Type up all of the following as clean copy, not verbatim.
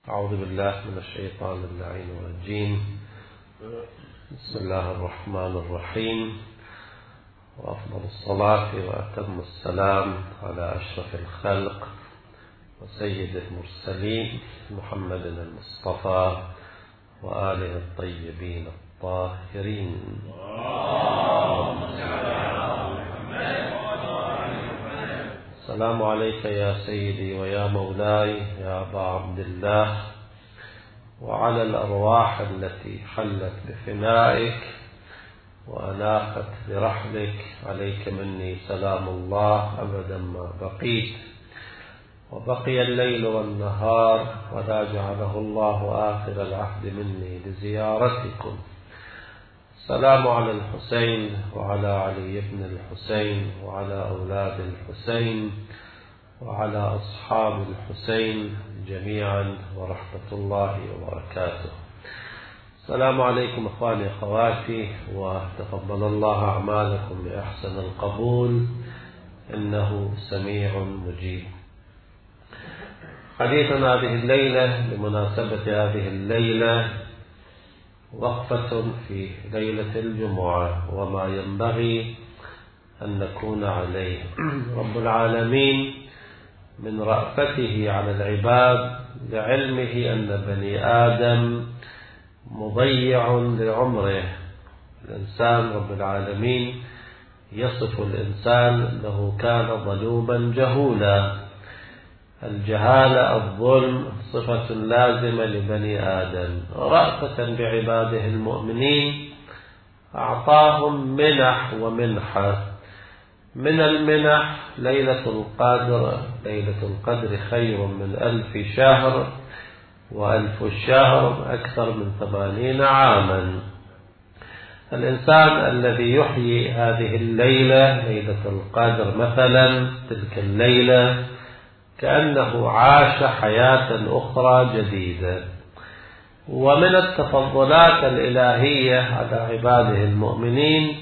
أعوذ بالله من الشيطان اللعين الرجيم. بسم الله الرحمن الرحيم، وأفضل الصلاة وأتم السلام على أشرف الخلق وسيد المرسلين محمد المصطفى وآله الطيبين الطاهرين. السلام عليك يا سيدي ويا مولاي يا أبا عبد الله، وعلى الأرواح التي حلت بفنائك وأناخت برحلك، عليك مني سلام الله أبدا ما بقيت، وبقي الليل والنهار، ولا جعله الله آخر العهد مني لزيارتكم. السلام على الحسين وعلى علي بن الحسين وعلى أولاد الحسين وعلى أصحاب الحسين جميعا، ورحمة الله وبركاته. السلام عليكم أخواني أخواتي، وتقبل الله أعمالكم بأحسن القبول، إنه سميع مجيب. حديثنا هذه الليلة بمناسبة هذه الليلة وقفة في ليلة الجمعة وما ينبغي أن نكون عليه. رب العالمين من رأفته على العباد لعلمه أن بني آدم مضيع لعمره. الإنسان رب العالمين يصف الإنسان أنه كان ظلوما جهولا. الجهالة الظلم صفة لازمة لبني آدم. رأفة بعباده المؤمنين أعطاهم منح ومنحة. من المنح ليلة القدر. ليلة القدر خير من 1000 شهر، و1000 الشهر أكثر من 80 عاما. الإنسان الذي يحيي هذه الليلة ليلة القدر مثلا، تلك الليلة كأنه عاش حياة أخرى جديدة. ومن التفضلات الإلهية على عباده المؤمنين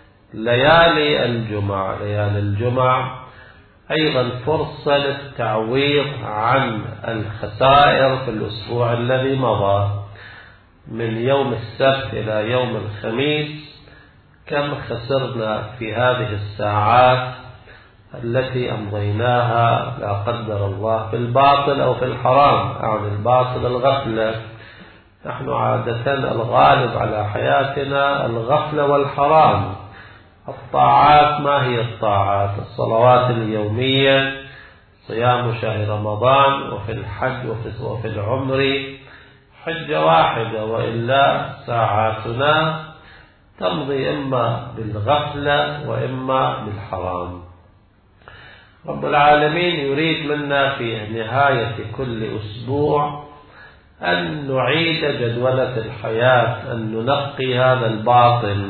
ليالي الجمعة. ليالي الجمعة أيضا فرصة للتعويض عن الخسائر في الأسبوع الذي مضى. من يوم السبت إلى يوم الخميس كم خسرنا في هذه الساعات التي أمضيناها لا قدر الله في الباطل أو في الحرام. عن الباطل الغفلة. نحن عادة الغالب على حياتنا الغفلة والحرام. الطاعات، ما هي الطاعات؟ الصلوات اليومية، صيام شهر رمضان، وفي الحج وفي العمر حجة واحدة، وإلا ساعاتنا تمضي إما بالغفلة وإما بالحرام. رب العالمين يريد منا في نهاية كل أسبوع أن نعيد جدولة الحياة، أن ننقي هذا الباطل.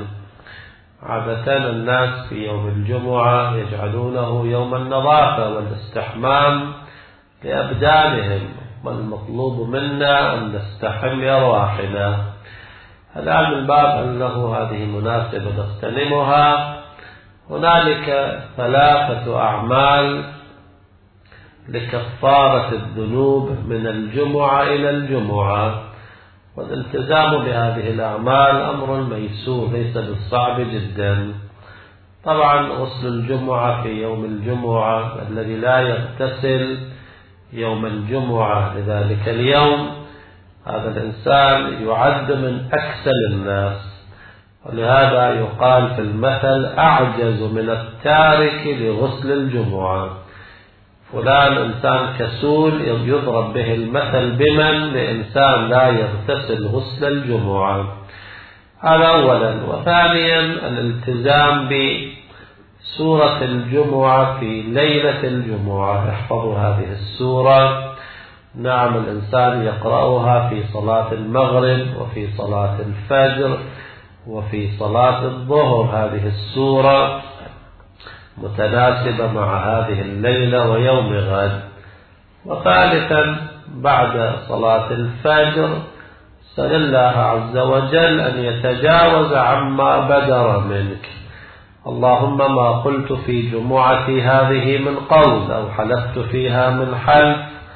عادة الناس في يوم الجمعة يجعلونه يوم النظافة والاستحمام لأبدانهم، والمطلوب منا أن نستحم لأرواحنا. الآن من باب أنه هذه مناسبة نغتنمها، هنالك 3 أعمال لكفارة الذنوب من الجمعة إلى الجمعة، والالتزام بهذه الأعمال أمر ميسور ليس بالصعب جدا. طبعا غسل الجمعة في يوم الجمعة، الذي لا يغتسل يوم الجمعة لذلك اليوم هذا الإنسان يعد من أكسل الناس. ولهذا يقال في المثل أعجز من التارك لغسل الجمعة. فلان إنسان كسول يضرب به المثل بمن؟ لإنسان لا يغتسل غسل الجمعة. هذا أولا. وثانيا الالتزام بسورة الجمعة في ليلة الجمعة. احفظوا هذه السورة. نعم، الإنسان يقرأها في صلاة المغرب وفي صلاة الفجر وفي صلاة الظهر. هذه السورة متناسبة مع هذه الليلة ويوم غد. وثالثا بعد صلاة الفجر سل الله عز وجل أن يتجاوز عما بدر منك. اللهم ما قلت في جمعتي هذه من قول، أو حلفت فيها من حلف،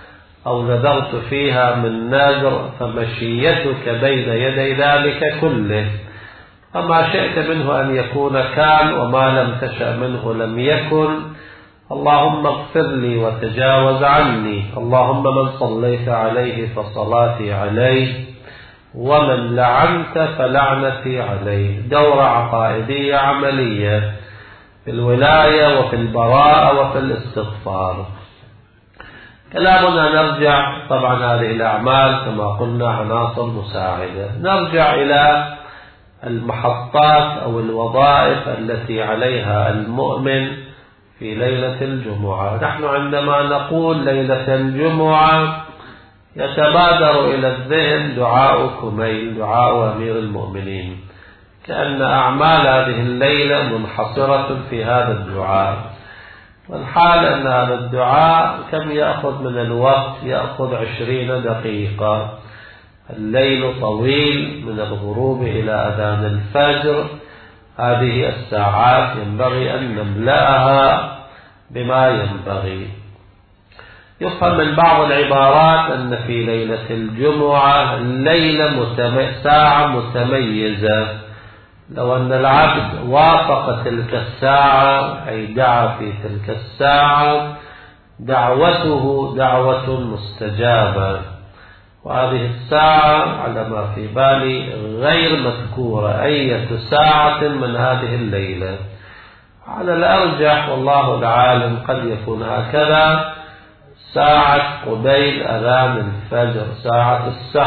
أو نذرت فيها من نذر فمشيتك بين يدي ذلك كله، وما شئت منه أن يكون كان، وما لم تشأ منه لم يكن. اللهم اغفر لي وتجاوز عني. اللهم من صليت عليه فصلاتي عليه، ومن لعنت فلعنتي عليه. دورة عقائدية عملية في الولاية وفي البراءة وفي الاستغفار. كلامنا نرجع، طبعا هذه الأعمال كما قلنا عناصر مساعدة، نرجع إلى المحطات أو الوظائف التي عليها المؤمن في ليلة الجمعة. نحن عندما نقول ليلة الجمعة يتبادر إلى الذهن دعاء كميل، دعاء أمير المؤمنين، كأن أعمال هذه الليلة منحصرة في هذا الدعاء. والحال أن هذا الدعاء كم يأخذ من الوقت؟ يأخذ 20 دقيقة. الليل طويل من الغروب إلى أذان الفجر، هذه الساعات ينبغي أن نملأها بما ينبغي. يفهم من بعض العبارات أن في ليلة الجمعة ساعة متميزة، لو أن العبد وافق تلك الساعة أي دعا في تلك الساعة دعوته دعوة مستجابة. وهذه الساعة على ما في بالي غير مذكورة أي ساعة من هذه الليلة. على الأرجح والله العالم قد يكون هكذا: ساعة قبيل أذان الفجر، ساعة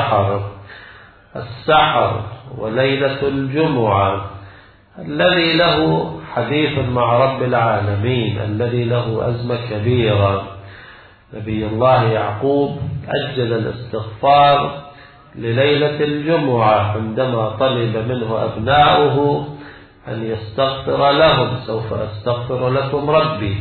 السحر وليلة الجمعة، الذي له حديث مع رب العالمين، الذي له أزمة كبيرة. نبي الله يعقوب أجل الاستغفار لليلة الجمعة عندما طلب منه أبناؤه أن يستغفر لهم: سوف أستغفر لكم ربي.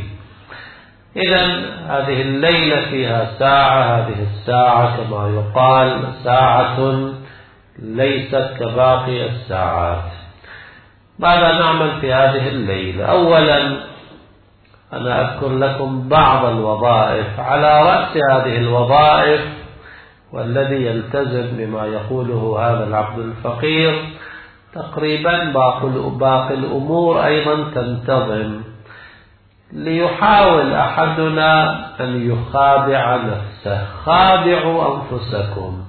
إذن هذه الليلة فيها ساعة، هذه الساعة كما يقال ساعة ليست كباقي الساعات. ماذا نعمل في هذه الليلة؟ أولا أنا أذكر لكم بعض الوظائف. على رأس هذه الوظائف والذي يلتزم بما يقوله هذا العبد الفقير تقريبا باقي الأمور أيضا تنتظم. ليحاول أحدنا أن يخادع نفسه. خادعوا أنفسكم.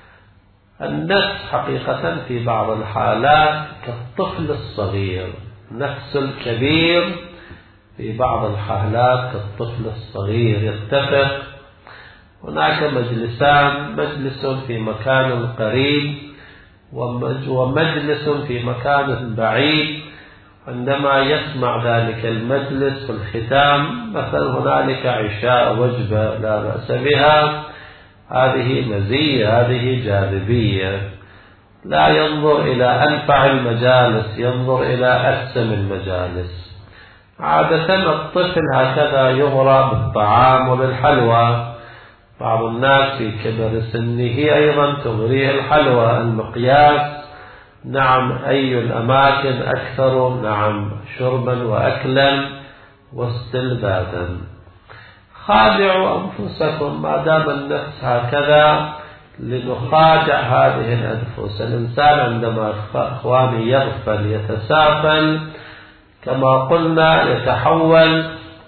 النفس حقيقة في بعض الحالات كالطفل الصغير، نفس الكبير في بعض الحالات كالطفل الصغير. يتفق هناك مجلسان، مجلس في مكان قريب ومجلس في مكان بعيد. عندما يسمع ذلك المجلس في الختام مثلا هنالك عشاء وجبة لا بأس بها، هذه مزية، هذه جاذبية. لا ينظر إلى أنفع المجالس، ينظر إلى أسم المجالس. عادة الطفل هكذا يغرى بالطعام وبالحلوى. بعض الناس في كبر سنه أيضا تغريه الحلوى. المقياس نعم أي الأماكن أكثر نعم شربا وأكلا واستلذاذا. خادعوا أنفسكم. ما دام النفس هكذا لنخادع هذه الأنفس. الإنسان عندما إخواني يغفل يتسافل كما قلنا يتحول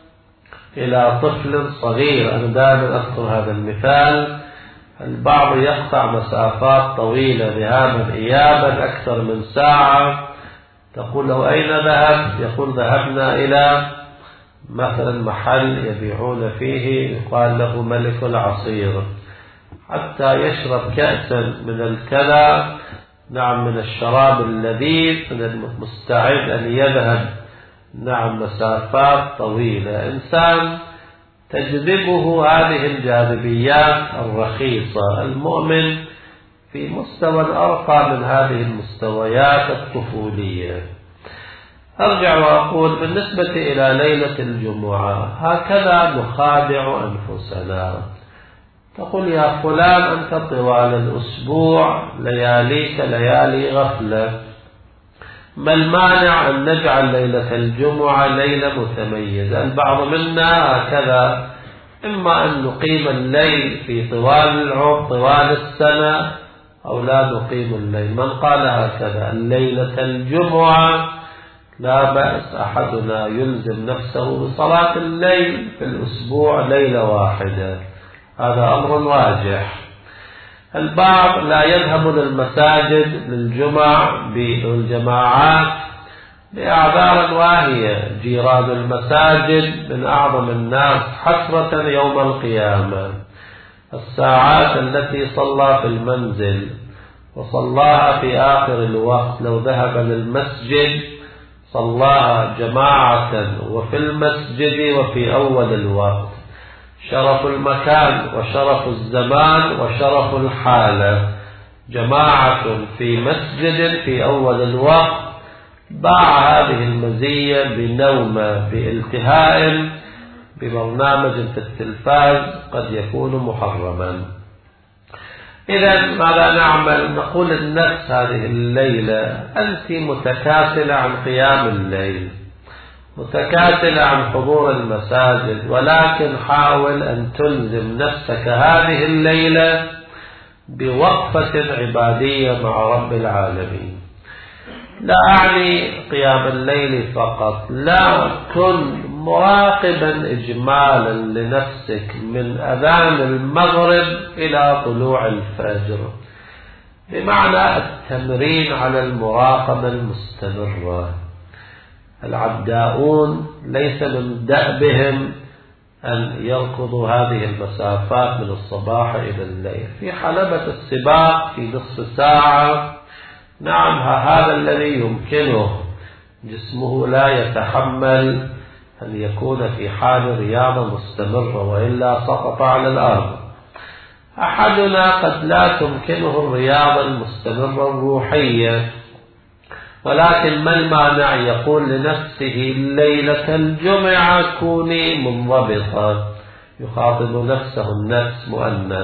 إلى طفل صغير. أنا دائما أذكر هذا المثال. البعض يقطع مسافات طويلة ذهابا إيابا أكثر من ساعة، تقول له أين ذهبت؟ يقول ذهبنا إلى مثلا محل يبيعون فيه يقال له ملك العصير، حتى يشرب كأسا من الكذا نعم من الشراب اللذيذ من المستعد أن يذهب نعم مسافات طويلة. إنسان تجذبه هذه الجاذبيات الرخيصة. المؤمن في مستوى أرقى من هذه المستويات الطفولية. أرجع وأقول بالنسبة إلى ليلة الجمعة هكذا نخادع أنفسنا. تقول يا فلان أنت طوال الأسبوع لياليك ليالي غفلة، ما المانع أن نجعل ليلة الجمعة ليلة متميزة؟ البعض منا هكذا إما أن نقيم الليل في طوال السنة أو لا نقيم الليل. من قال هكذا الليلة الجمعة لا بأس، أحدنا يلزم نفسه بصلاة الليل في الأسبوع ليلة واحدة، هذا أمر راجح. البعض لا يذهب للمساجد للجمع والجماعات بأعذار واهية، جيران المساجد من أعظم الناس حسرة يوم القيامة. الساعات التي صلى في المنزل وصلاها في آخر الوقت لو ذهب للمسجد صلاها جماعة وفي المسجد وفي أول الوقت، شرف المكان وشرف الزمان وشرف الحالة. جماعة في مسجد في أول الوقت باع هذه المزية بنومة بالتهاء ببرنامج في التلفاز قد يكون محرما. إذا ماذا نعمل؟ نقول النفس هذه الليلة أنت متكاسلة عن قيام الليل، متكاسلة عن حضور المساجد، ولكن حاول أن تلزم نفسك هذه الليلة بوقفة عبادية مع رب العالمين. لا أعني قيام الليل فقط، لا، كن مراقبا إجمالا لنفسك من أذان المغرب إلى طلوع الفجر، بمعنى التمرين على المراقبة المستمرة. العداؤون ليس من دأبهم أن يركضوا هذه المسافات من الصباح إلى الليل. في حلبة السباق في نصف ساعة، نعم، هذا الذي يمكنه، جسمه لا يتحمل أن يكون في حال رياضة مستمرة وإلا سقط على الأرض. أحدنا قد لا تمكنه الرياضة المستمرة الروحية، ولكن ما المانع يقول لنفسه ليلة الجمعة كوني منضبطة، يخاطب نفسه النفس مؤنث،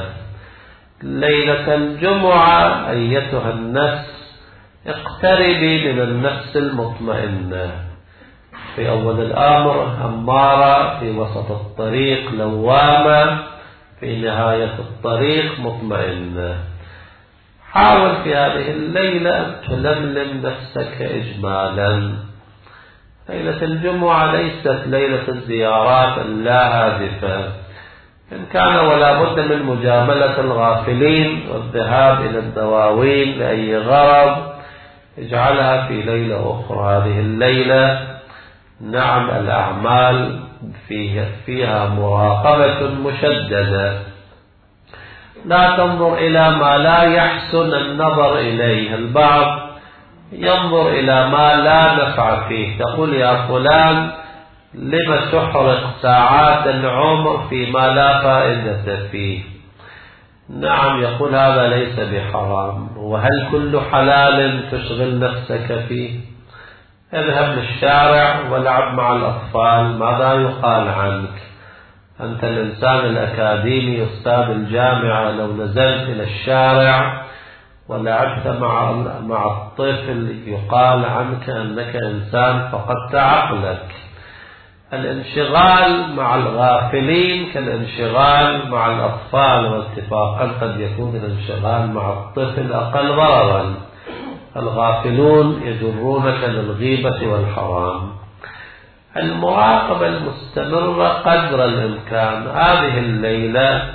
ليلة الجمعة أيتها النفس اقتربي من النفس المطمئنة، في أول الأمر أمارة، في وسط الطريق لوامة، في نهاية الطريق مطمئنة. حاول في هذه الليلة أن تلملم نفسك إجمالا. ليلة الجمعة ليست ليلة الزيارات اللا هادفة، إن كان ولا بد من مجاملة الغافلين والذهاب إلى الدواوين لأي غرض، اجعلها في ليلة أخرى. هذه الليلة نعم الأعمال فيها مراقبة مشددة، لا تنظر إلى ما لا يحسن النظر إليه. البعض ينظر إلى ما لا نفع فيه، تقول يا فلان لما تحرق ساعات العمر فيما لا فائدة فيه. نعم، يقول هذا ليس بحرام، وهل كل حلال تشغل نفسك فيه؟ اذهب للشارع والعب مع الأطفال، ماذا يقال عنك؟ أنت الإنسان الأكاديمي أستاذ الجامعة، لو نزلت إلى الشارع ولعبت مع الطفل يقال عنك أنك إنسان فقدت عقلك. الانشغال مع الغافلين كالانشغال مع الأطفال، واتفاقا قد يكون الانشغال مع الطفل أقل ضررا. الغافلون يجرونك للغيبة والحرام. المراقبة المستمرة قدر الإمكان. هذه الليلة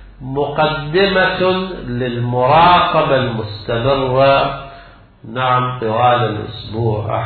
مقدمة للمراقبة المستمرة، نعم، طوال الأسبوع.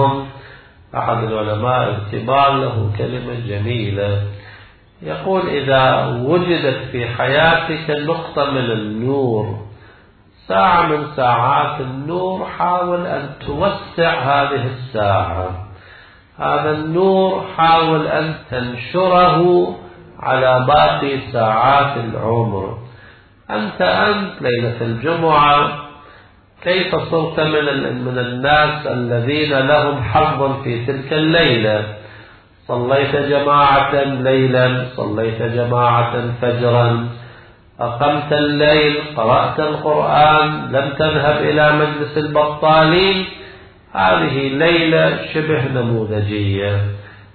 أحد العلماء الكبار له كلمة جميلة، يقول إذا وجدت في حياتك نقطة من النور، ساعة من ساعات النور، حاول أن توسع هذه الساعة. هذا النور حاول أن تنشره على باقي ساعات العمر. أنت ليلة الجمعة كيف صرت من الناس الذين لهم حظ في تلك الليلة؟ صليت جماعة ليلا، صليت جماعة فجرا، أقمت الليل، قرأت القرآن، لم تذهب إلى مجلس البطالين. هذه ليلة شبه نموذجية.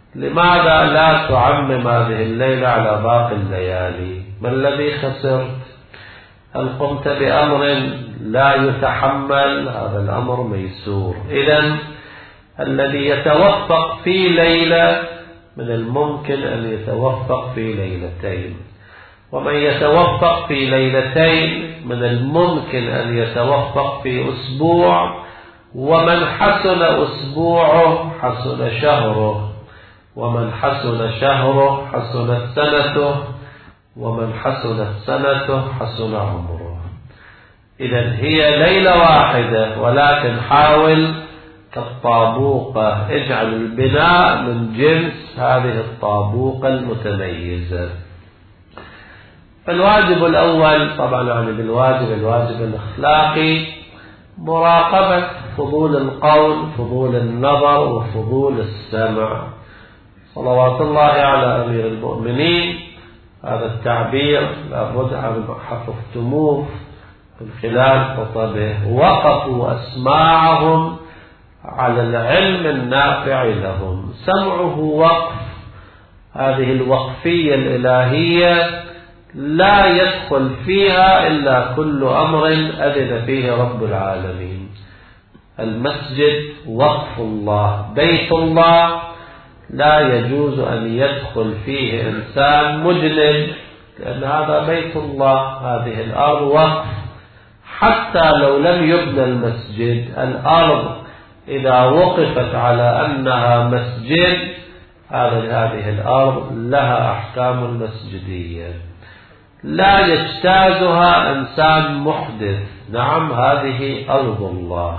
لماذا لا تعمم هذه الليلة على باقي الليالي؟ ما الذي خسرت؟ هل قمت بأمر لا يتحمل؟ هذا الأمر ميسور. إذن الذي يتوفق في ليلة من الممكن أن يتوفق في ليلتين، ومن يتوفق في ليلتين من الممكن أن يتوفق في أسبوع، ومن حسن أسبوعه حسن شهره، ومن حسن شهره حسنت سنته، ومن حسنت سنته حسن عمره. إذن هي ليلة واحدة، ولكن حاول كالطابوقة، اجعل البناء من جنس هذه الطابوقة المتميزة. فالواجب الأول طبعا يعني الواجب الأخلاقي مراقبة فضول القول، فضول النظر، وفضول السمع. صلوات الله على أمير المؤمنين، هذا التعبير لابد أن حفظتموه من خلال خطبه، وقفوا أسماعهم على العلم النافع لهم. سمعه وقف، هذه الوقفية الإلهية لا يدخل فيها إلا كل أمر أذن فيه رب العالمين. المسجد وقف الله، بيت الله لا يجوز أن يدخل فيه إنسان مجنب، لأن هذا بيت الله. هذه الأرض وقف، حتى لو لم يبنى المسجد، الأرض إذا وقفت على أنها مسجد، هذه الأرض لها أحكام المسجدية، لا يجتازها إنسان محدث. نعم، هذه أرض الله.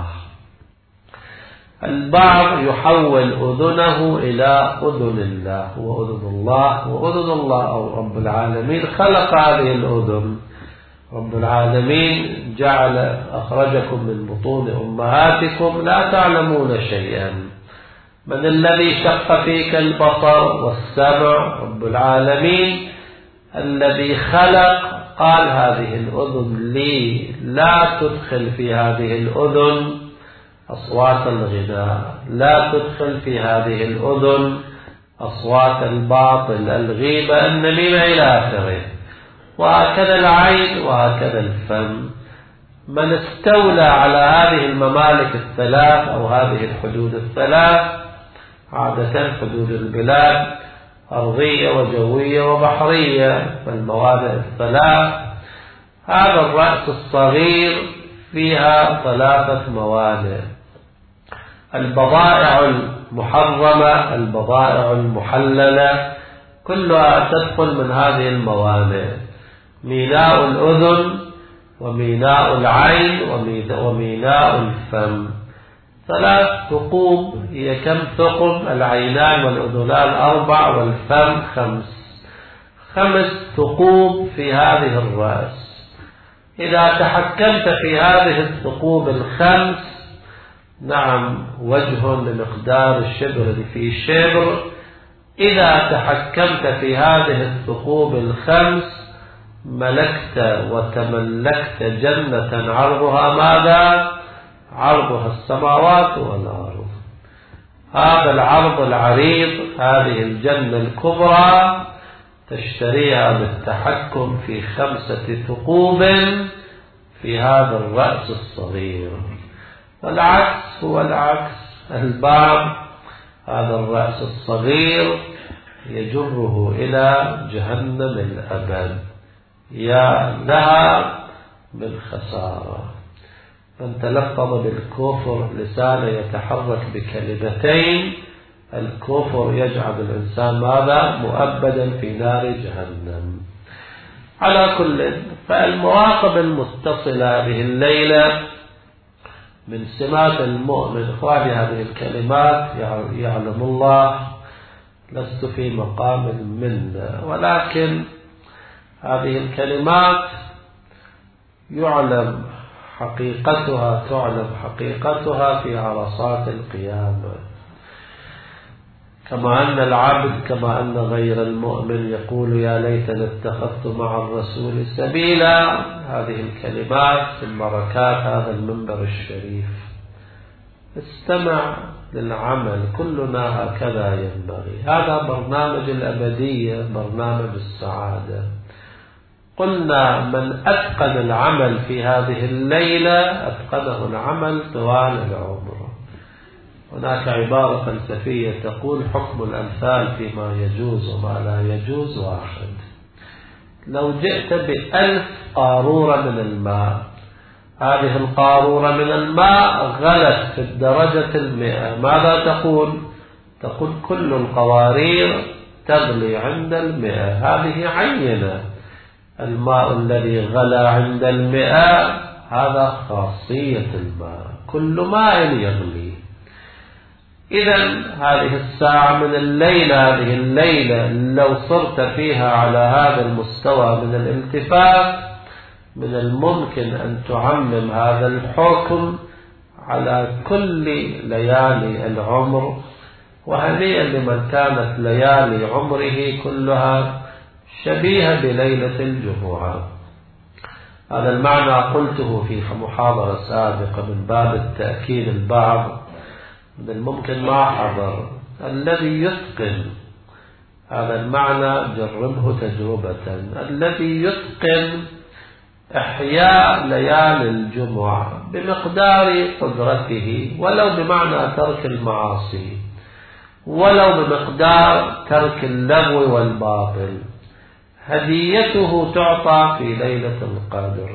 البعض يحول أذنه إلى أذن الله، وأذن الله وأذن الله أو رب العالمين خلق هذه الأذن. رب العالمين جعل أخرجكم من بطون أمهاتكم لا تعلمون شيئا. من الذي شق فيك البصر والسمع؟ رب العالمين الذي خلق. قال هذه الأذن لي، لا تدخل في هذه الأذن أصوات الغناء، لا تدخل في هذه الأذن أصوات الباطل، الغيبة، النميمة إلى آخره. وهكذا العين، وهكذا الفم. من استولى على هذه الممالك الثلاث أو هذه الحدود الثلاث، عادة حدود البلاد أرضية وجوية وبحرية، فالموانئ الثلاث، هذا الرأس الصغير فيها 3 موانئ: البضائع المحرمة، البضائع المحللة، كلها تدخل من هذه الموانئ: ميناء الأذن، وميناء العين، وميناء الفم. 3 ثقوب. هي كم ثقب؟ العينان والأذنان 4 والفم 5. 5 ثقوب في هذه الرأس. إذا تحكمت في هذه الثقوب 5، نعم، وجه لمقدار الشبر في شبر. إذا تحكمت في هذه الثقوب 5 ملكت وتملكت جنة عرضها ماذا؟ عرضها السماوات والأرض. هذا العرض العريض، هذه الجنة الكبرى تشتريها بالتحكم في 5 ثقوب في هذا الرأس الصغير. والعكس هو العكس. البعض هذا الرأس الصغير يجره إلى جهنم الأبد. يا لها من خسارة. من تلفظ بالكفر لسانه يتحرك بكلمتين، الكفر يجعل الإنسان ماذا؟ مؤبدا في نار جهنم. على كل، فالمراقبة المتصلة به الليلة من سمات المؤمن. إخواني، هذه الكلمات يعلم الله لست في مقام منا، ولكن هذه الكلمات يعلم حقيقتها، تعلم حقيقتها في عرصات القيامة. كما أن العبد، كما أن غير المؤمن يقول يا ليتني اتخذت مع الرسول سبيلا، هذه الكلمات من بركات هذا المنبر الشريف. استمع للعمل، كلنا هكذا ينبغي. هذا برنامج الأبدية، برنامج السعادة. قلنا من أتقن العمل في هذه الليلة أتقنه العمل طوال العمر. هناك عبارة فلسفية تقول حكم الأمثال فيما يجوز وما لا يجوز واحد. لو جئت ب1000 قارورة من الماء، هذه القارورة من الماء غلت في الدرجة 100، ماذا تقول؟ تقول كل القوارير تغلي عند 100. هذه عينة. الماء الذي غلى عند 100 هذا خاصية الماء، كل ماء يغلي. إذا هذه الساعة من الليلة، هذه الليلة لو صرت فيها على هذا المستوى من الالتفات، من الممكن أن تعمم هذا الحكم على كل ليالي العمر. وهنيئا لمن كانت ليالي عمره كلها شبيهة بليلة الجمعة. هذا المعنى قلته في محاضرة سابقة من باب التأكيد. البعض من الممكن ما حضر. الذي يتقن هذا المعنى جربه تجربة. الذي يتقن إحياء ليالي الجمعة بمقدار قدرته، ولو بمعنى ترك المعاصي، ولو بمقدار ترك اللغو والباطل، هديته تعطى في ليلة القدر.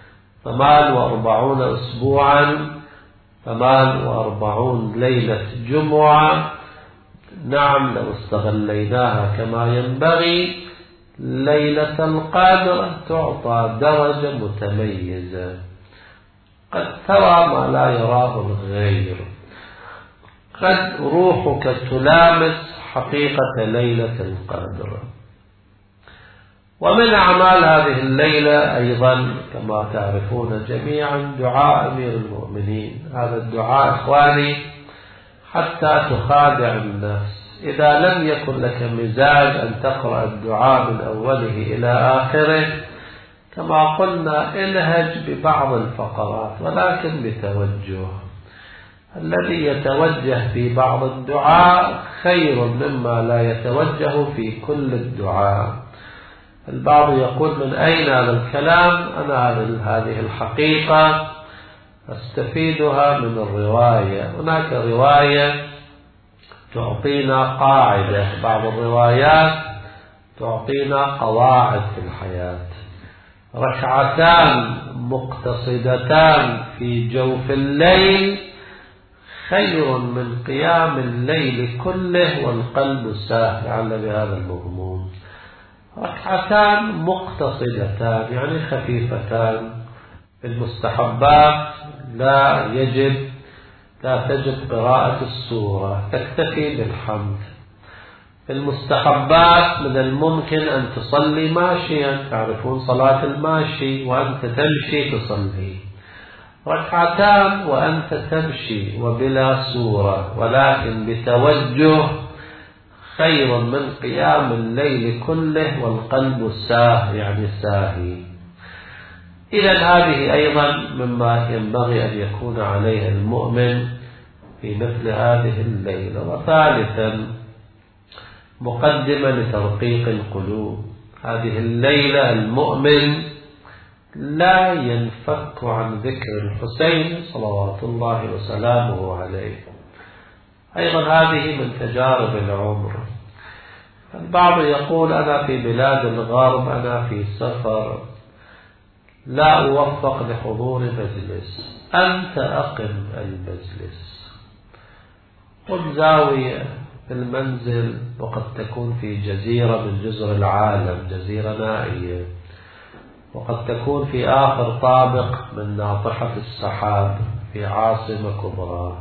48 أسبوعا، 48 ليلة جمعة. نعم، لو استغليناها كما ينبغي ليلة القدر تعطى درجة متميزة، قد ترى ما لا يراه الغير، قد روحك تلامس حقيقة ليلة القدر. ومن أعمال هذه الليلة أيضا كما تعرفون جميعا دعاء أمير المؤمنين. هذا الدعاء إخواني حتى تخادع النفس. إذا لم يكن لك مزاج أن تقرأ الدعاء من أوله إلى آخره، كما قلنا الهج ببعض الفقرات ولكن بتوجه. الذي يتوجه في بعض الدعاء خير مما لا يتوجه في كل الدعاء. البعض يقول من أين هذا الكلام؟ أنا هذه الحقيقة أستفيدها من الرواية. هناك رواية تعطينا قاعدة، بعض الروايات تعطينا قواعد في الحياة. ركعتان مقتصدتان في جوف الليل خير من قيام الليل كله والقلب ساهٍ. لعل بهذا المضمون. ركعتان مقتصدتان يعني خفيفتان. المستحبات لا تجب قراءة السورة، تكتفي بالحمد. المستحبات من الممكن أن تصلي ماشيا، تعرفون صلاة الماشي، وأنت تمشي تصلي. ركعتان وأنت تمشي وبلا سورة ولكن بتوجه خير من قيام الليل كله والقلب ساهٍ يعني ساهي. إذا هذه أيضا مما ينبغي أن يكون عليه المؤمن في مثل هذه الليلة. وثالثا مقدمة لترقيق القلوب. هذه الليلة المؤمن لا ينفك عن ذكر الحسين صلوات الله وسلامه عليه. أيضا هذه من تجارب العمر. البعض يقول أنا في بلاد الغرب، أنا في سفر، لا أوفق لحضور مجلس. أنت أقم المجلس. قم زاوية في المنزل، وقد تكون في جزيرة من جزر العالم، جزيرة نائية، وقد تكون في آخر طابق من ناطحة السحاب في عاصمة كبرى.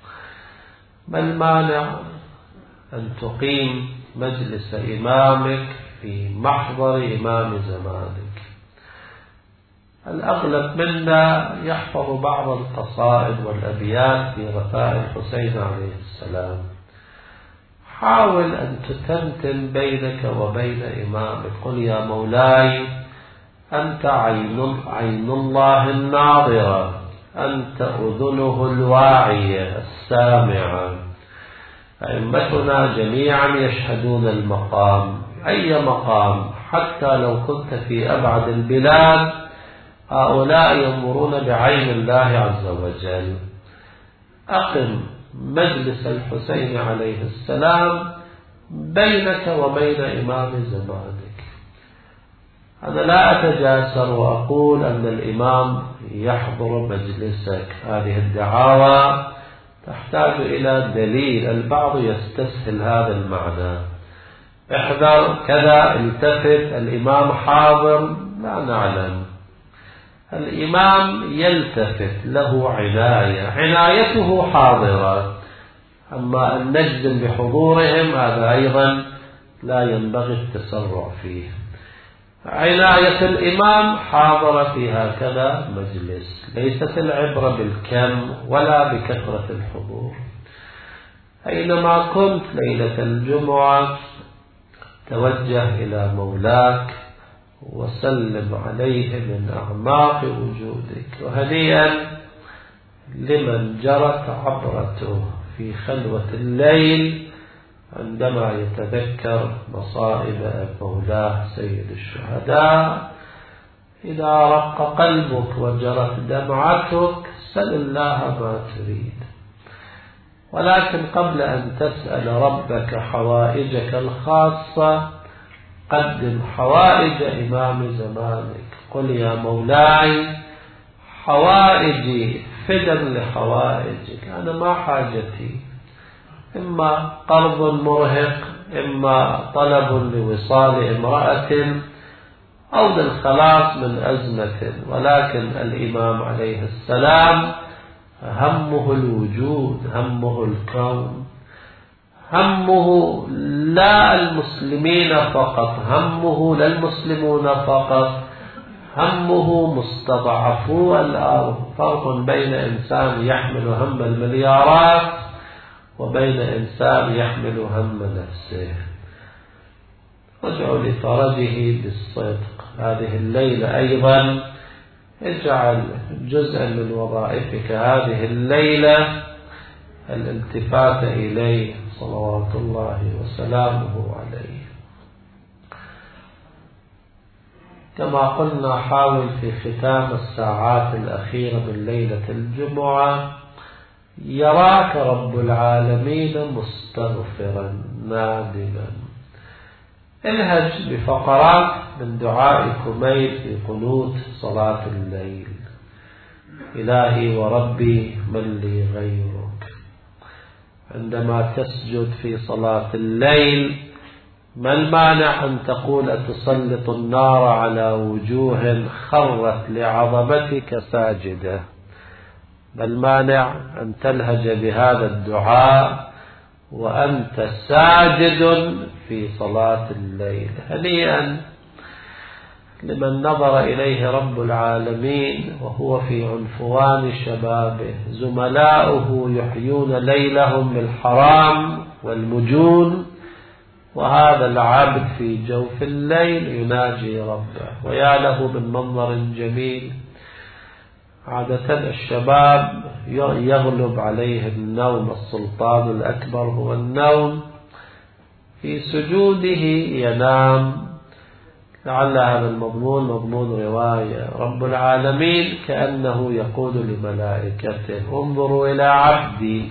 ما المانع أن تقيم مجلس إمامك في محضر إمام زمانك؟ الأغلب منا يحفظ بعض القصائد والأبيات في رثاء الحسين عليه السلام. حاول أن تتمتم بينك وبين إمامك. قل يا مولاي أنت عين الله الناظرة، أنت أذنه الواعية السامعة. أئمتنا جميعا يشهدون المقام، أي مقام، حتى لو كنت في أبعد البلاد، هؤلاء ينظرون بعين الله عز وجل. أقم مجلس الحسين عليه السلام بينك وبين إمام زمانك. أنا لا أتجاسر وأقول أن الإمام يحضر مجلسك، هذه الدعاوى تحتاج إلى دليل، البعض يستسهل هذا المعنى، احذر كذا، التفت، الإمام حاضر، لا نعلم. الإمام يلتفت، له عناية، عنايته حاضرة، أما أن نجزم بحضورهم هذا أيضا لا ينبغي التسرع فيه. عناية الإمام حاضر في هكذا مجلس، ليست العبرة بالكم ولا بكثرة الحضور. أينما كنت ليلة الجمعة توجه إلى مولاك وسلم عليه من أعماق وجودك، وهنيئا لمن جرت عبرته في خلوة الليل عندما يتذكر مصائب مولاه سيد الشهداء. إذا رق قلبك وجرت دمعتك سل الله ما تريد، ولكن قبل أن تسأل ربك حوائجك الخاصة قدم حوائج إمام زمانك. قل يا مولاي حوائجي فدا لحوائجك، أنا ما حاجتي، إما قرض مرهق، إما طلب لوصال امرأة، أو للخلاص من أزمة، ولكن الإمام عليه السلام همه الوجود، همه الكون، همه لا المسلمين فقط، همه لا المسلمون فقط، همه مستضعفو الأرض. فرق بين إنسان يحمل هم المليارات وبين إنسان يحمل هم نفسه. وادعو لفرجه بالصدق. هذه الليلة أيضا اجعل جزءا من وظائفك هذه الليلة الالتفات إليه صلوات الله وسلامه عليه. كما قلنا حاول في ختام الساعات الأخيرة من ليلة الجمعة يراك رب العالمين مستغفرا نادما. الهج بفقرات من دعاء كميل في قنوت صلاة الليل: إلهي وربي من لي غيرك. عندما تسجد في صلاة الليل ما المانع أن تقول: تسلط النار على وجوه خرت لعظمتك ساجدة؟ ما المانع أن تلهج بهذا الدعاء وأنت ساجد في صلاة الليل؟ هنيئا لمن نظر إليه رب العالمين وهو في عنفوان شبابه، زملاؤه يحيون ليلهم بالحرام والمجون، وهذا العبد في جوف الليل يناجي ربه. ويا له من منظر جميل. عادة الشباب يغلب عليه النوم، السلطان الأكبر هو النوم، في سجوده ينام. لعل هذا المضمون مضمون رواية. رب العالمين كأنه يقول لملائكته: انظروا إلى عبدي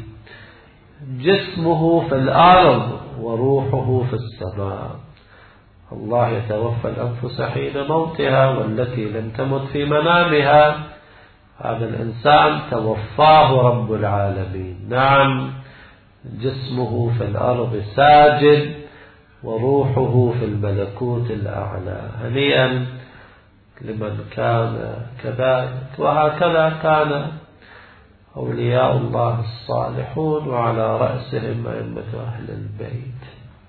جسمه في الأرض وروحه في السماء. الله يتوفى الأنفس حين موتها والتي لم تمت في منامها. هذا الإنسان توفاه رب العالمين، نعم، جسمه في الأرض ساجد وروحه في الملكوت الأعلى. هنيئا لمن كان كذلك. وهكذا كان أولياء الله الصالحون، وعلى رأسهم أئمة أهل البيت.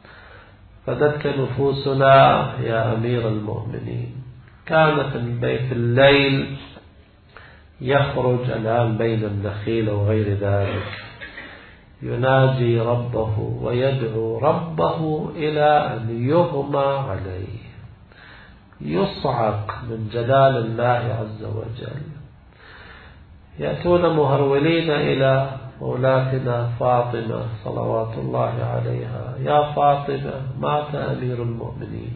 فدتك نفوسنا يا أمير المؤمنين. كانت البيت الليل يخرج الآن بين النخيل وغير ذلك، يناجي ربه ويدعو ربه إلى أن يغمى عليه، يصعق من جلال الله عز وجل، يأتون مهرولين إلى مولاتنا فاطمة صلوات الله عليها: يا فاطمة مات أمير المؤمنين.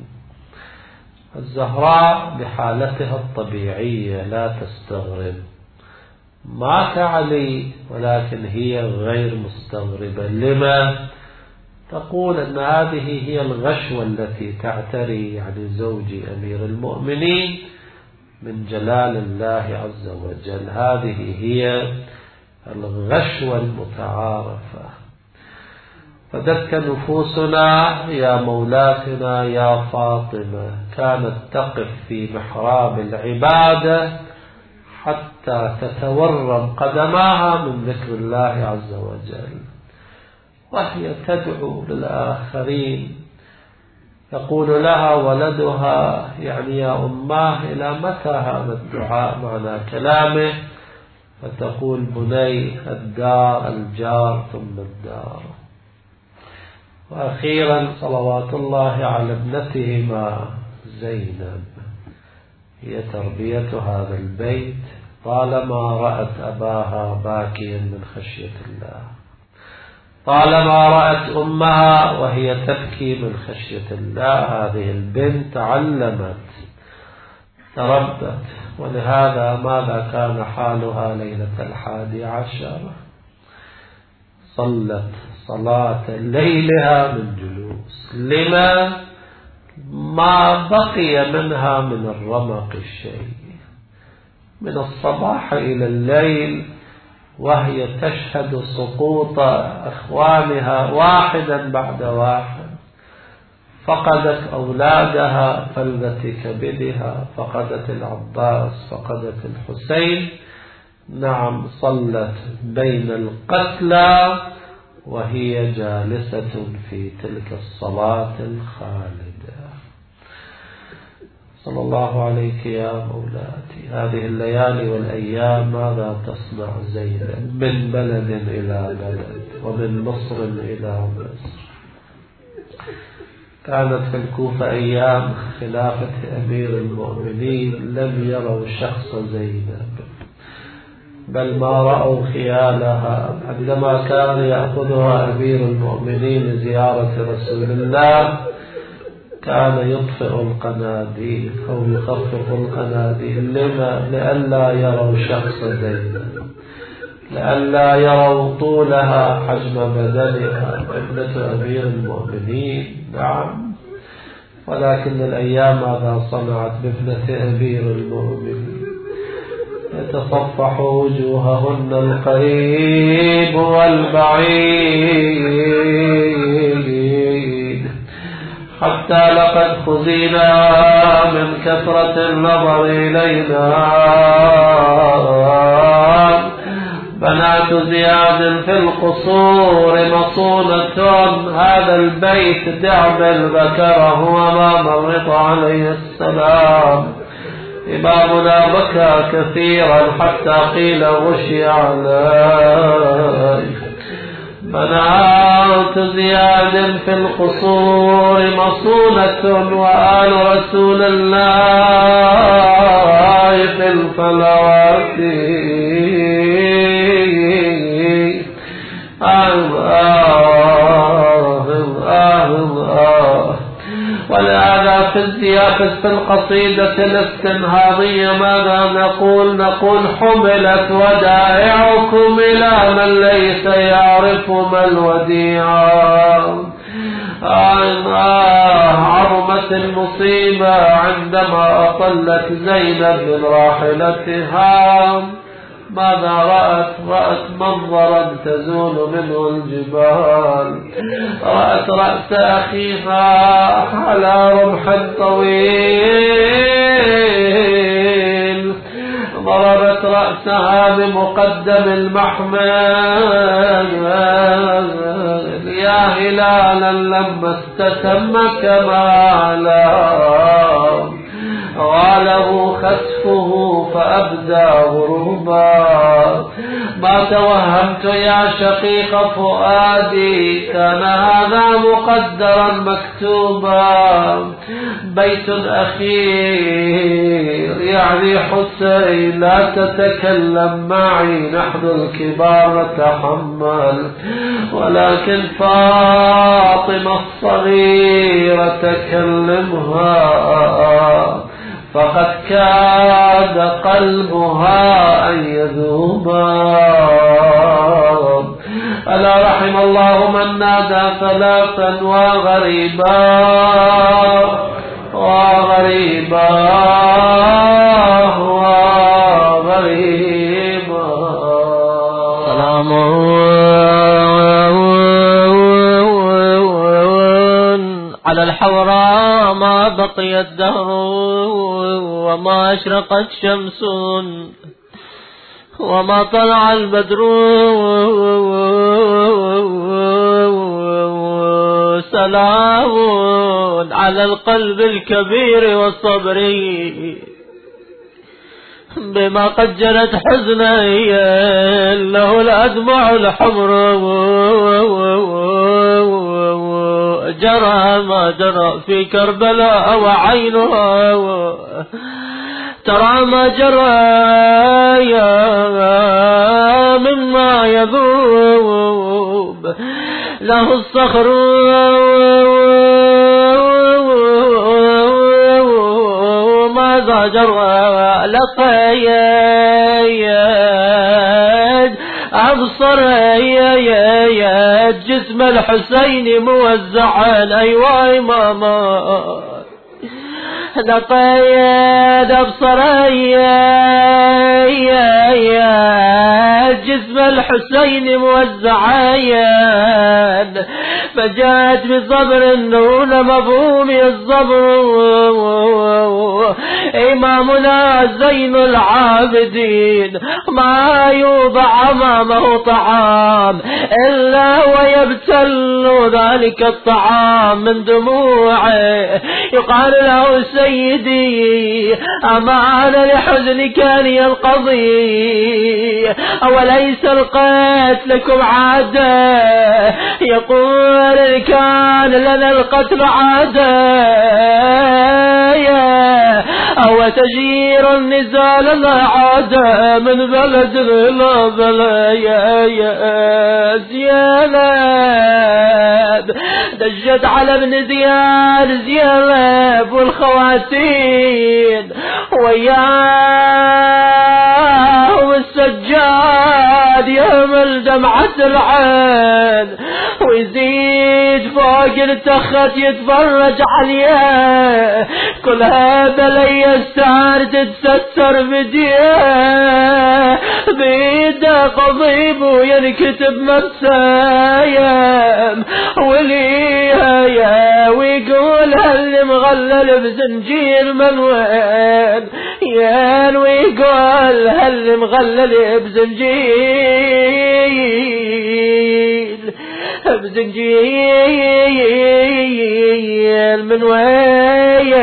الزهراء بحالتها الطبيعية لا تستغرب، مات علي، ولكن هي غير مستغربة. لما؟ تقول أن هذه هي الغشوة التي تعتري يعني زوجي أمير المؤمنين من جلال الله عز وجل، هذه هي الغشوة المتعارفة. فدك نفوسنا يا مولاتنا يا فاطمة، كانت تقف في محراب العبادة حتى تتورم قدماها من ذكر الله عز وجل، وهي تدعو للآخرين. يقول لها ولدها يعني يا أماه إلى متى هذا الدعاء معنى كلامه؟ فتقول بني الدار الجار ثم الدار. وأخيرا صلوات الله على ابنتهما زينب، هي تربية هذا البيت. طالما رأت أباها باكيا من خشية الله، طالما رأت أمها وهي تبكي من خشية الله، هذه البنت تعلمت تربت. ولهذا ماذا كان حالها ليلة 11؟ صلت صلاة ليلها من جلوس. لما؟ ما بقي منها من الرمق الشيء، من الصباح إلى الليل وهي تشهد سقوط أخوانها واحدا بعد واحد. فقدت أولادها فلذة كبدها، فقدت العباس، فقدت الحسين. نعم، صلت بين القتلى وهي جالسة في تلك الصلاة الخالدة. صلى الله عليك يا مولاتي. هذه الليالي والأيام ماذا تصنع زينب؟ من بلد إلى بلد، ومن مصر إلى مصر. كانت في الكوفة أيام خلافة أمير المؤمنين لم يروا شخص زينب، بل ما رأوا خيالها. عندما كان يأخذها أمير المؤمنين لزيارة رسول الله كان يطفئ القناديل أو يخفف القناديل. لما؟ لئلا يروا شخص زينب، لئلا يروا طولها، حجم بدنها، ابنة أمير المؤمنين. نعم، ولكن الأيام ماذا صنعت بابنة أمير المؤمنين؟ يتصفح وجوههن القريب والبعيد، حتى لقد خزينا من كثرة النظر إلينا. بنات زياد في القصور مصونة، هذا البيت دعبل ذكره أمام الرضا عليه السلام. إمامنا بكى كثيرا حتى قيل غشي عليه. بنات زياد في القصور مصونة، وآل رسول الله في الفلوات. ولهذا في الزيافة في القصيدة الاستنهاضية ماذا نقول؟ نقول حملت ودائعكم إلى من ليس يعرف ما الوديعة. عظمت المصيبة عندما أطلت زينب من راحلتها. ماذا رأت؟ رأت منظرا تزول منه الجبال. رأت رأس أخيها على رمح طويل، ضربت رأسها بمقدم المحمل. يا هلالا لما استتم كمالا، غاله خسفه فأبدى غروبا. ما توهمت يا شقيق فؤادي، كان هذا مقدرا مكتوبا. بيت أخير يعني حسين، لا تتكلم معي، نحن الكبار نتحمل، ولكن فاطمة الصغيرة تكلمها، فقد كاد قلبها أن يذوبا. ألا رحم الله من نادى ثلاثا وغريبا وغريبا وغريبا. سلام على الحوراء ما بقي الدهر وما أشرقت شمس وما طلع البدر. سلام على القلب الكبير والصبر بما قد جرت حزني له الأدمع الحمر. جرى ما جرى في كربلاء وعينها ترى ما جرى مما يذوب له الصخر. ماذا جرى لقيت أبصر جسم الحسين موزعا أيوا إماما. لقيت أبصر جسم الحسين موزعا، فجاءت بصبر دون مفهوم الصبر. إمامنا زين العابدين ما يوضع أمامه طعام إلا ويبتل ذلك الطعام من دموعه. يقال له سيدي أمان لحزنك لي القضي، أوليس القتلكم عادة؟ يقول كان لنا القتل عادة، أو تجير النزال لا عادة من بلد إلى بلد. يا زينب دجت على ابن زياد زينب والخواتين وياهم السجاد يهمل دمعة العين، ويزيد فوق التخت يتفرج عليه، كل هذا لي السهر تتستر بديه، بيده قضيب وينكتب مسايم وليها، ويقول هل مغلل بزنجير من وين يان، ويقول هل مغلل بزنجير من وين.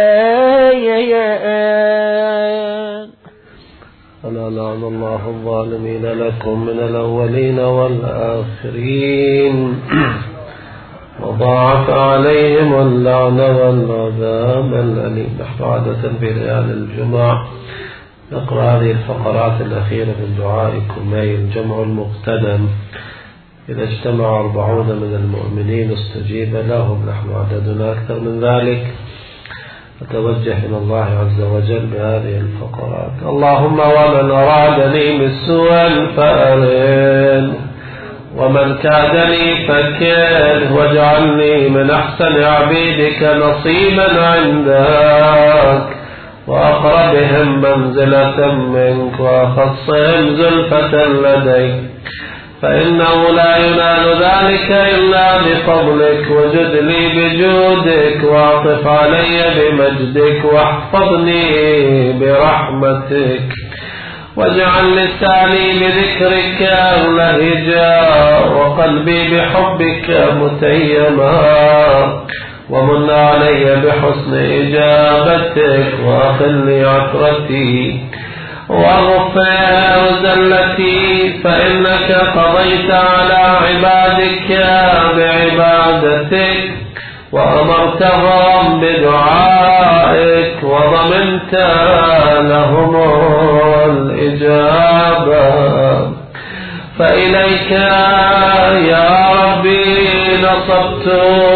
ألا لعن الله الظالمين لكم من الأولين والآخرين، وضاعف عليهم اللعن والعذاب الأليم. نحن عادة في ليالي الجمعة نقرأ هذه الفقرات الأخيرة من دعاء كميل جمع المقتدم. إذا اجتمع 40 من المؤمنين استجيب لهم، نحن عددنا أكثر من ذلك. أتوجه إلى الله عز وجل بهذه الفقرات. اللهم ومن أرادني بالسوء فأرن، ومن كادني فكره، واجعلني من أحسن عبيدك نصيبا عندك، وأقربهم منزلة منك، وأخصهم زلفة لديك، فإنه لا ينال ذلك إلا بفضلك. وجد لي بجودك، واعطف علي بمجدك، واحفظني برحمتك، واجعل لساني بذكرك لهجا، وقلبي بحبك متيما، ومن علي بحسن إجابتك، وأخلي عثرتي واغفر زلتي، فإنك قضيت على عبادك بعبادتك وأمرتهم بدعائك وضمنت لهم الإجابة. فإليك يا ربي نصبت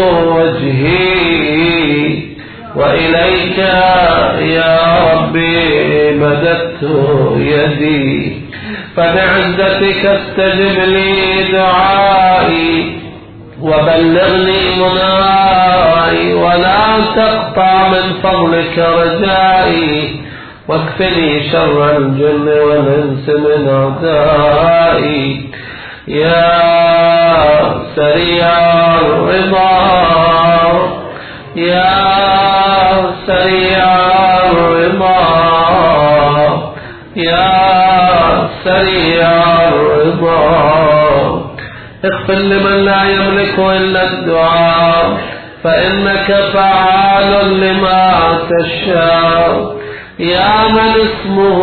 وجهي وإليك يا ربي مددت يدي، فبعزتك استجب لي دعائي وبلغني مناي ولا تقطع من فضلك رجائي، واكفني شر الجن والإنس من أعدائي. يا سريع الرضا يا سريع الرضا يا سريع الرضا، اغفر لمن لا يملك إلا الدعاء، فإنك فعال لما تشاء. يا من اسمه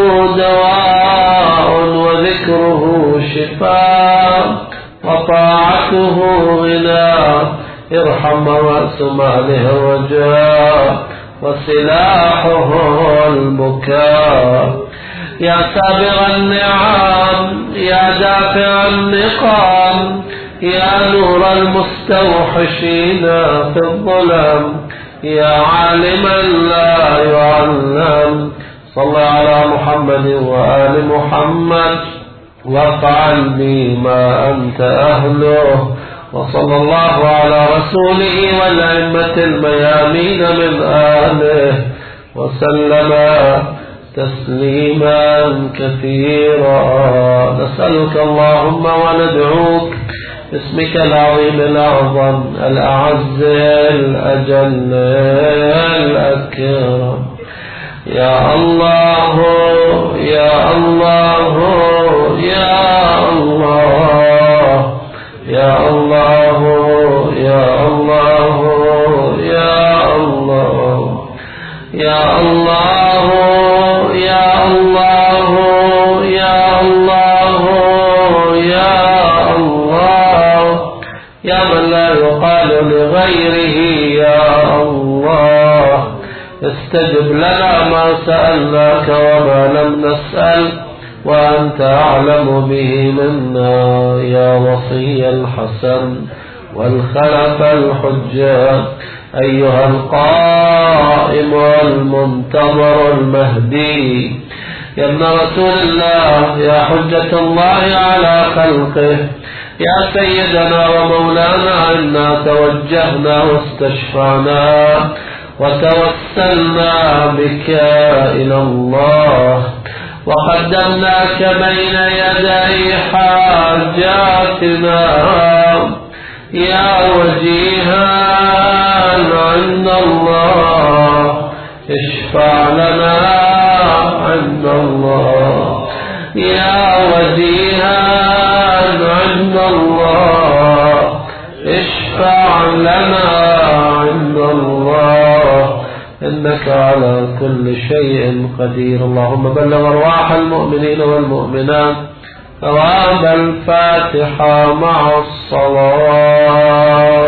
دواء وذكره شفاء وطاعته غنى، ارحم رأس ماله الرجاء وسلاحه البكاء. يا سابغ النعم يا دافع النقام، يا نور المستوحشين في الظلم، يا عالما لا يعلم. صل على محمد وآل محمد وافعل بي ما أنت أهله، وصلى الله على رسوله والأئمة الميامين من آله وسلم تسليما كثيرا. نسألك اللهم وندعوك باسمك العظيم الأعظم الأعز الأجل الأكرم. يا الله يا الله يا الله يا الله يا الله يا الله يا الله يا الله يا الله يا الله، يا من لا يقال لغيره يا الله، استجب لنا ما سألناك وما لم نسأل، وأنت أعلم به منا يا وصي الحسن والخلف الحجة، أيها القائم والمنتظر المهدي، يا ابن رسول الله، يا حجة الله على خلقه، يا سيدنا ومولانا، إنا توجهنا واستشفعنا وتوسلنا بك إلى الله، وقدمناك بين يدي حاجاتنا يا وجيها عند الله، اشفع لنا عند الله يا وجيها عند الله، اشفع لنا عند الله، إنك على كل شيء قدير. اللهم بلغ أرواح المؤمنين والمؤمنات ثواب الفاتحة مع الصلاة.